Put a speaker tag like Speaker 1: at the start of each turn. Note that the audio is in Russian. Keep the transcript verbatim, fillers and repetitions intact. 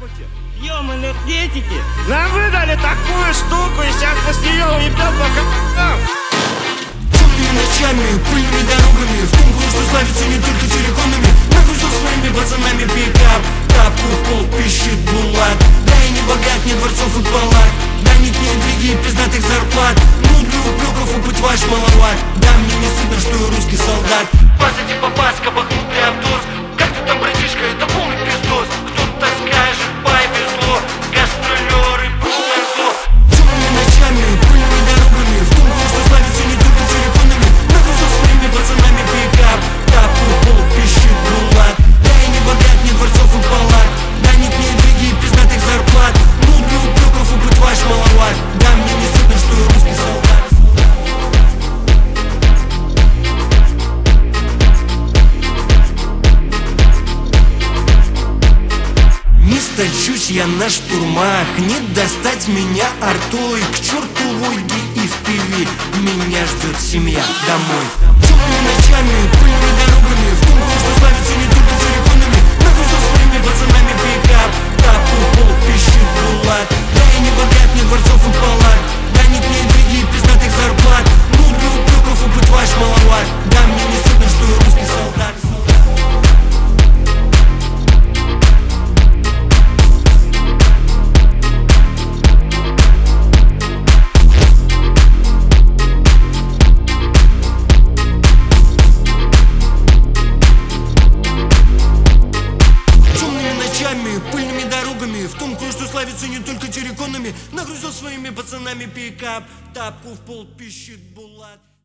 Speaker 1: Пьем энергетики. Нам выдали такую штуку, и сейчас мы с нее уебем по к***ам.
Speaker 2: Темными ночами, пыльными дорогами, в том что славится не только телефонами. Нагрузил своими пацанами пикап, тапку в пол пищит булат. Да и не богат, ни дворцов и палат, да нет ни интриги и пиздатых зарплат. Ну для упреков опыт ваш маловат. Да мне не стыдно, что я русский солдат. Паса типа паска, бахнутый автобус. Как ты там, братишка, это полный пиздос. Кто-то скажет, повезло, гастролеры, полное зло. Темными ночами, пыльными дорогами, в том что славится не только телефонами. Нагрузил своими пацанами пикап, тапку в пол пищит булат. Да и не богат, ни дворцов и палат, да нет ни интриги и пиздатых зарплат. Ну для упреков опыт ваш маловат. Да мне не стыдно, что я русский солдат. Стачусь я на штурмах, не достать меня артой. К черту войги и в пиви, меня ждет семья домой. Темными ночами, пыльными дорогами, в том что славится не только телефонами. Нагрузил своими пацанами пикап, тапку в пол пищит булат. Да и не богат, ни дворцов и палат, да нет ни интриги и пиздатых зарплат. Ну для упреков опыт ваш маловат. Да мне не стыдно, что я русский солдат. Пыльными дорогами, в том что славится не только терриконами. Нагрузил своими пацанами пикап, тапку в пол пищит булат.